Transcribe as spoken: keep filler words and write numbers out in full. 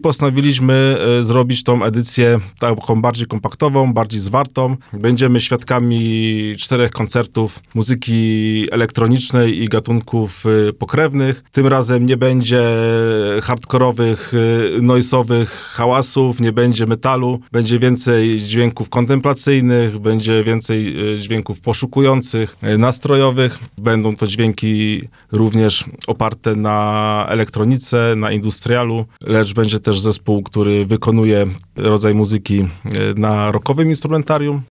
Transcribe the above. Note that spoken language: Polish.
postanowiliśmy e, zrobić tą edycję taką bardziej kompaktową, bardziej zwartą. Będziemy świadkami czterech koncertów muzyki elektronicznej i gatunków e, pokrewnych. Tym razem nie będzie hardkorowych, e, noisowych hałasów, nie będzie metalu, będzie więcej dźwięków kontemplacyjnych, będzie więcej e, dźwięków poszukujących, e, nastrojowych. Będą to dźwięki również oparte na elektronice, na industrialu, lecz będzie też zespół, który wykonuje rodzaj muzyki na rockowym instrumentarium.